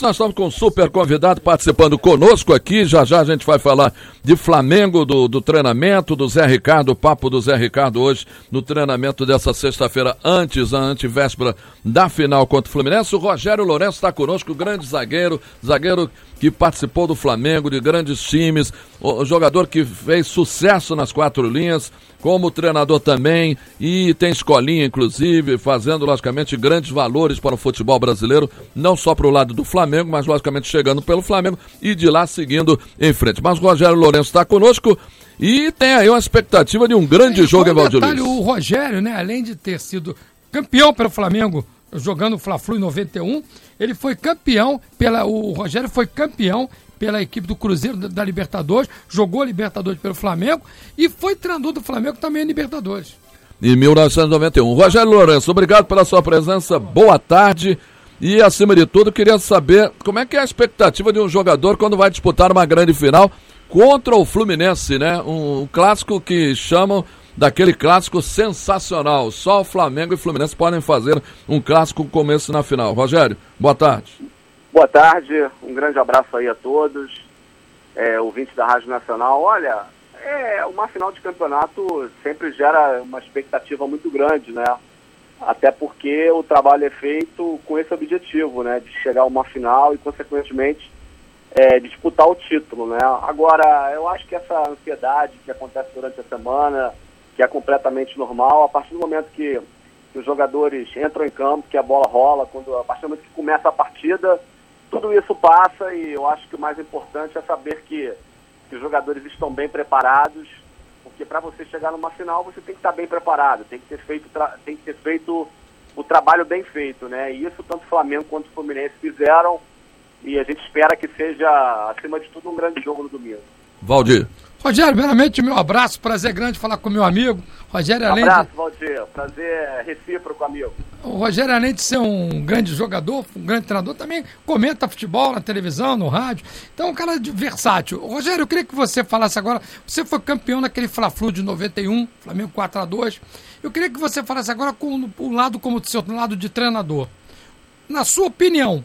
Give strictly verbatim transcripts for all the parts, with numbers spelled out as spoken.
Nós estamos com um super convidado participando conosco aqui, já já a gente vai falar de Flamengo, do, do treinamento, do Zé Ricardo, o papo do Zé Ricardo hoje no treinamento dessa sexta-feira, antes, a antivéspera da final contra o Fluminense. O Rogério Lourenço está conosco, grande zagueiro, zagueiro que participou do Flamengo, de grandes times, o jogador que fez sucesso nas quatro linhas, como treinador também, e tem escolinha, inclusive, fazendo, logicamente, grandes valores para o futebol brasileiro, não só para o lado do Flamengo, mas, logicamente, chegando pelo Flamengo e de lá seguindo em frente. Mas o Rogério Lourenço está conosco e tem aí uma expectativa de um grande é, jogo em Valdir Luiz. O Rogério, né, além de ter sido campeão pelo Flamengo, jogando o Fla-Flu em noventa e um, ele foi campeão, pela, o Rogério foi campeão pela equipe do Cruzeiro da, da Libertadores, jogou a Libertadores pelo Flamengo e foi treinador do Flamengo também em Libertadores. Em mil novecentos e noventa e um. Rogério Lourenço, obrigado pela sua presença, boa tarde e, acima de tudo, queria saber como é que é a expectativa de um jogador quando vai disputar uma grande final contra o Fluminense, né? Um, um clássico que chamam daquele clássico sensacional. Só o Flamengo e o Fluminense podem fazer um clássico com começo na final. Rogério, boa tarde. Boa tarde, um grande abraço aí a todos, é, ouvintes da Rádio Nacional. Olha, é, uma final de campeonato sempre gera uma expectativa muito grande, né? Até porque o trabalho é feito com esse objetivo, né? De chegar a uma final e, consequentemente, é, disputar o título, né? Agora, eu acho que essa ansiedade que acontece durante a semana, que é completamente normal, a partir do momento que, que os jogadores entram em campo, que a bola rola, quando, a partir do momento que começa a partida, tudo isso passa e eu acho que o mais importante é saber que, que os jogadores estão bem preparados, porque para você chegar numa final você tem que estar bem preparado, tem que ter feito, tem que ter feito o trabalho bem feito, né? E isso tanto o Flamengo quanto o Fluminense fizeram e a gente espera que seja, acima de tudo, um grande jogo no domingo. Valdir. Rogério, primeiramente, meu abraço, prazer grande falar com meu amigo. Rogério, além abraço, de... Valdir, prazer recíproco, amigo. O Rogério, além de ser um grande jogador, um grande treinador, também comenta futebol na televisão, no rádio. Então, um cara versátil. Rogério, eu queria que você falasse agora, você foi campeão naquele Fla-Flu de noventa e um, Flamengo quatro a dois. Eu queria que você falasse agora com o lado como seu lado de treinador. Na sua opinião,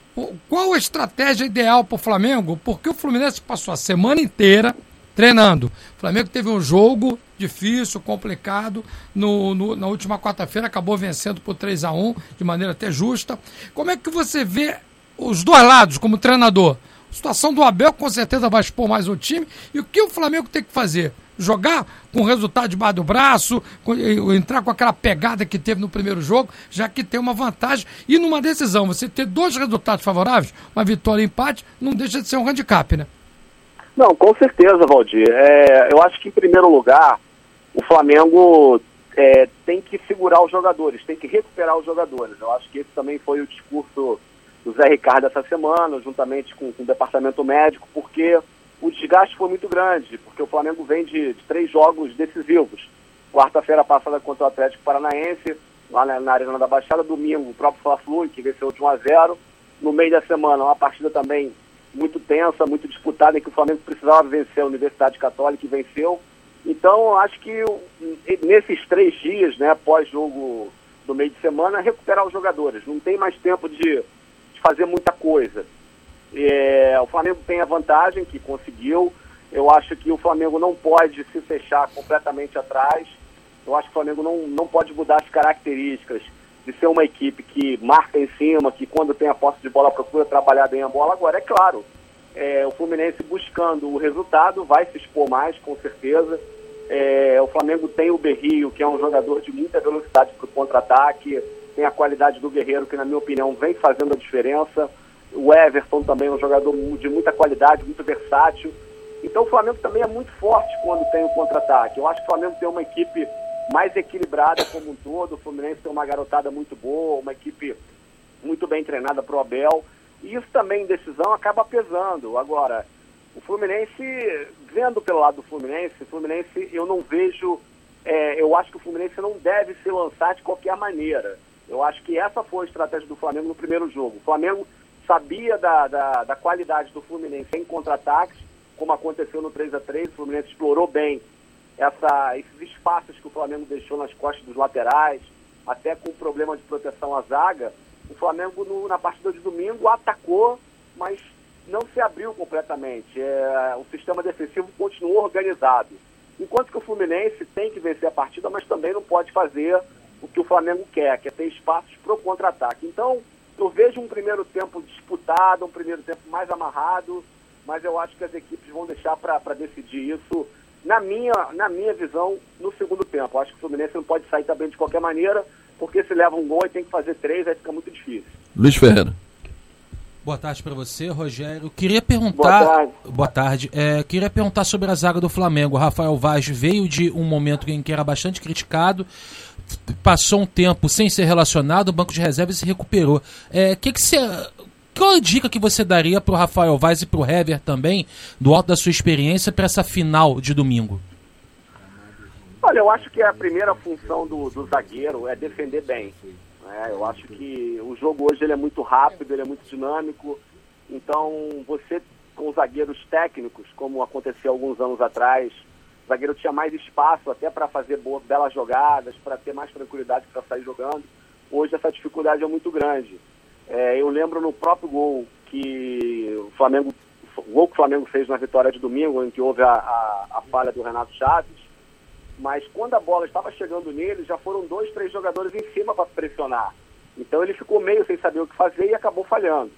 qual a estratégia ideal para o Flamengo? Porque o Fluminense passou a semana inteira treinando. O Flamengo teve um jogo difícil, complicado, no, no, na última quarta-feira acabou vencendo por três a um, de maneira até justa. Como é que você vê os dois lados como treinador? A situação do Abel com certeza vai expor mais o time. E o que o Flamengo tem que fazer? Jogar com o resultado debaixo do braço, com, entrar com aquela pegada que teve no primeiro jogo, já que tem uma vantagem. E numa decisão, você ter dois resultados favoráveis, uma vitória e empate, não deixa de ser um handicap, né? Não, com certeza, Valdir. É, eu acho que, em primeiro lugar, o Flamengo é, tem que segurar os jogadores, tem que recuperar os jogadores. Eu acho que esse também foi o discurso do Zé Ricardo essa semana, juntamente com, com o departamento médico, porque o desgaste foi muito grande, porque o Flamengo vem de, de três jogos decisivos. Quarta-feira passada contra o Atlético Paranaense, lá na, na Arena da Baixada. Domingo, o próprio Fla-Flu, que venceu de um a zero. No meio da semana, uma partida também muito tensa, muito disputada, em que o Flamengo precisava vencer a Universidade Católica e venceu. Então, acho que nesses três dias, né, pós-jogo do meio de semana, recuperar os jogadores. Não tem mais tempo de, de fazer muita coisa. É, o Flamengo tem a vantagem que conseguiu. Eu acho que o Flamengo não pode se fechar completamente atrás. Eu acho que o Flamengo não, não pode mudar as características de ser uma equipe que marca em cima, que quando tem a posse de bola procura trabalhar bem a bola. Agora, é claro, é, o Fluminense buscando o resultado vai se expor mais, com certeza. É, o Flamengo tem o Berrio, que é um jogador de muita velocidade para o contra-ataque, tem a qualidade do Guerreiro, que na minha opinião vem fazendo a diferença. O Everton também é um jogador de muita qualidade, muito versátil. Então o Flamengo também é muito forte quando tem o contra-ataque. Eu acho que o Flamengo tem uma equipe mais equilibrada como um todo. O Fluminense tem uma garotada muito boa, uma equipe muito bem treinada para o Abel. E isso também em decisão acaba pesando. Agora, o Fluminense, vendo pelo lado do Fluminense, o Fluminense eu não vejo, é, eu acho que o Fluminense não deve se lançar de qualquer maneira. Eu acho que essa foi a estratégia do Flamengo no primeiro jogo. O Flamengo sabia da, da, da qualidade do Fluminense em contra-ataques, como aconteceu no três a três, o Fluminense explorou bem essa, esses espaços que o Flamengo deixou nas costas dos laterais, até com o problema de proteção à zaga, o Flamengo no, na partida de domingo atacou, mas não se abriu completamente. É, o sistema defensivo continuou organizado. Enquanto que o Fluminense tem que vencer a partida, mas também não pode fazer o que o Flamengo quer, que é ter espaços para o contra-ataque. Então, eu vejo um primeiro tempo disputado, um primeiro tempo mais amarrado, mas eu acho que as equipes vão deixar para decidir isso, na minha, na minha visão, no segundo tempo. Eu acho que o Fluminense não pode sair também de qualquer maneira, porque se leva um gol e tem que fazer três, aí fica muito difícil. Luiz Ferreira. Boa tarde para você, Rogério. Queria perguntar. Boa tarde. Boa tarde. É, queria perguntar sobre a zaga do Flamengo. O Rafael Vaz veio de um momento em que era bastante criticado, passou um tempo sem ser relacionado, o banco de reservas se recuperou. É, que que você, qual a dica que você daria para o Rafael Vaz e para o Hever também, do alto da sua experiência, para essa final de domingo? Olha, eu acho que a primeira função do, do zagueiro é defender bem. É, eu acho que o jogo hoje ele é muito rápido, ele é muito dinâmico, então você com zagueiros técnicos, como aconteceu alguns anos atrás, o zagueiro tinha mais espaço até para fazer boas, belas jogadas, para ter mais tranquilidade para sair jogando. Hoje essa dificuldade é muito grande. É, eu lembro no próprio gol que o Flamengo, o gol que o Flamengo fez na vitória de domingo, em que houve a, a, a falha do Renato Chaves, mas quando a bola estava chegando nele, já foram dois, três jogadores em cima para pressionar. Então ele ficou meio sem saber o que fazer e acabou falhando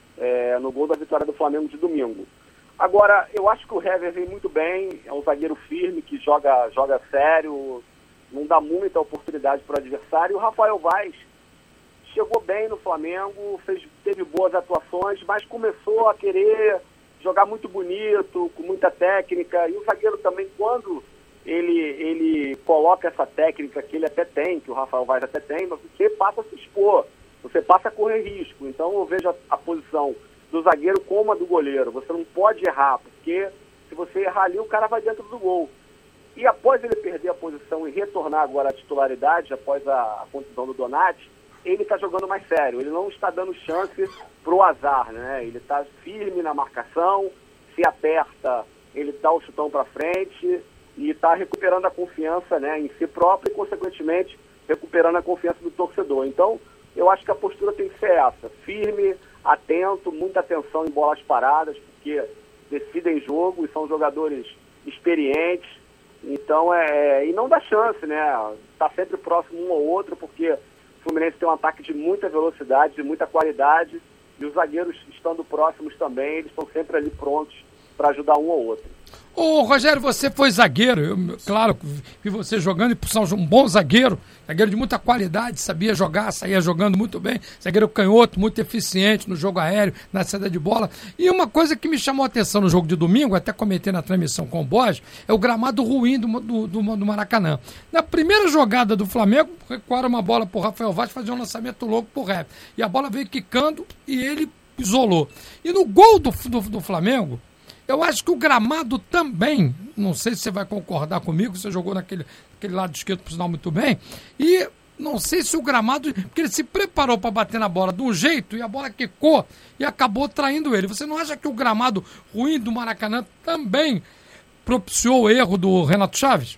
é, no gol da vitória do Flamengo de domingo. Agora, eu acho que o Hever vem muito bem, é um zagueiro firme, que joga, joga sério, não dá muita oportunidade para o adversário. O Rafael Vaz chegou bem no Flamengo, fez, teve boas atuações, mas começou a querer jogar muito bonito, com muita técnica. E o zagueiro também, quando ele, ele coloca essa técnica que ele até tem, que o Rafael Vaz até tem, você passa a se expor, você passa a correr risco. Então eu vejo a, a posição do zagueiro como a do goleiro. Você não pode errar, porque se você errar ali, o cara vai dentro do gol. E após ele perder a posição e retornar agora à titularidade, após a, a contusão do Donati, ele está jogando mais sério. Ele não está dando chance para o azar, né? Ele está firme na marcação, se aperta, ele dá o chutão para frente e está recuperando a confiança, né, em si próprio e, consequentemente, recuperando a confiança do torcedor. Então, eu acho que a postura tem que ser essa, firme, atento, muita atenção em bolas paradas, porque decidem jogo e são jogadores experientes. Então, é, e não dá chance, né? Tá sempre próximo um ao outro, porque o Fluminense tem um ataque de muita velocidade, de muita qualidade, e os zagueiros estando próximos também, eles estão sempre ali prontos para ajudar um ao outro. Ô, Rogério, você foi zagueiro, eu, claro, vi você jogando e por ser um bom zagueiro, zagueiro de muita qualidade, sabia jogar, saía jogando muito bem, zagueiro canhoto, muito eficiente no jogo aéreo, na saída de bola. E uma coisa que me chamou a atenção no jogo de domingo, até comentei na transmissão com o Borges, é o gramado ruim do, do, do, do Maracanã. Na primeira jogada do Flamengo, recuaram uma bola pro Rafael Vaz fazer um lançamento louco pro Rep. E a bola veio quicando e ele isolou. E no gol do, do, do Flamengo, eu acho que o gramado também, não sei se você vai concordar comigo, você jogou naquele, naquele lado esquerdo, por sinal, muito bem, e não sei se o gramado, porque ele se preparou para bater na bola de um jeito e a bola quicou e acabou traindo ele. Você não acha que o gramado ruim do Maracanã também propiciou o erro do Renato Chaves?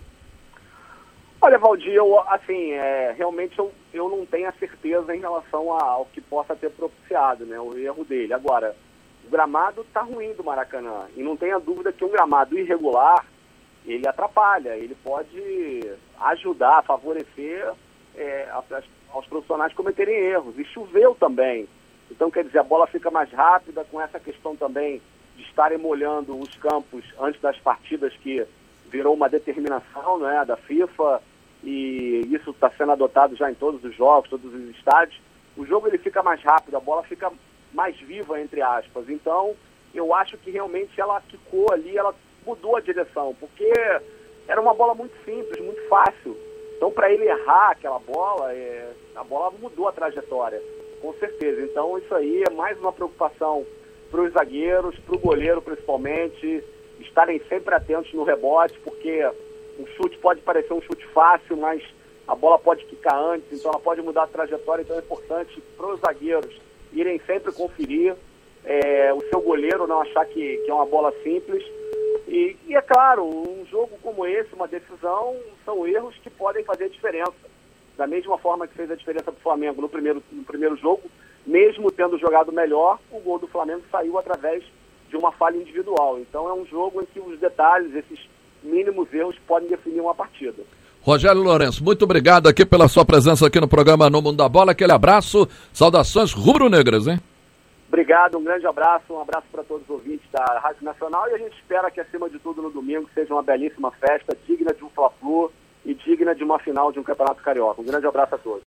Olha, Valdir, eu, assim, é, realmente eu, eu não tenho a certeza em relação ao que possa ter propiciado, né, o erro dele. Agora, o gramado está ruim do Maracanã, e não tenha dúvida que um gramado irregular, ele atrapalha, ele pode ajudar, favorecer é, aos profissionais cometerem erros, e choveu também. Então, quer dizer, a bola fica mais rápida, com essa questão também de estarem molhando os campos antes das partidas, que virou uma determinação, né, da FIFA, e isso está sendo adotado já em todos os jogos, todos os estádios. O jogo ele fica mais rápido, a bola fica mais viva, entre aspas. Então, eu acho que realmente ela quicou ali, ela mudou a direção, porque era uma bola muito simples, muito fácil. Então, para ele errar aquela bola, é, a bola mudou a trajetória, com certeza. Então, isso aí é mais uma preocupação para os zagueiros, para o goleiro principalmente, estarem sempre atentos no rebote, porque um chute pode parecer um chute fácil, mas a bola pode quicar antes, então ela pode mudar a trajetória. Então é importante para os zagueiros irem sempre conferir, é, o seu goleiro não achar que, que é uma bola simples. E, e é claro, um jogo como esse, uma decisão, são erros que podem fazer a diferença. Da mesma forma que fez a diferença para o Flamengo no primeiro, no primeiro jogo, mesmo tendo jogado melhor, o gol do Flamengo saiu através de uma falha individual. Então é um jogo em que os detalhes, esses mínimos erros, podem definir uma partida. Rogério Lourenço, muito obrigado aqui pela sua presença aqui no programa No Mundo da Bola. Aquele abraço, saudações rubro-negras, hein? Obrigado, um grande abraço, um abraço para todos os ouvintes da Rádio Nacional, e a gente espera que, acima de tudo, no domingo seja uma belíssima festa, digna de um Fla-Flu e digna de uma final de um Campeonato Carioca. Um grande abraço a todos.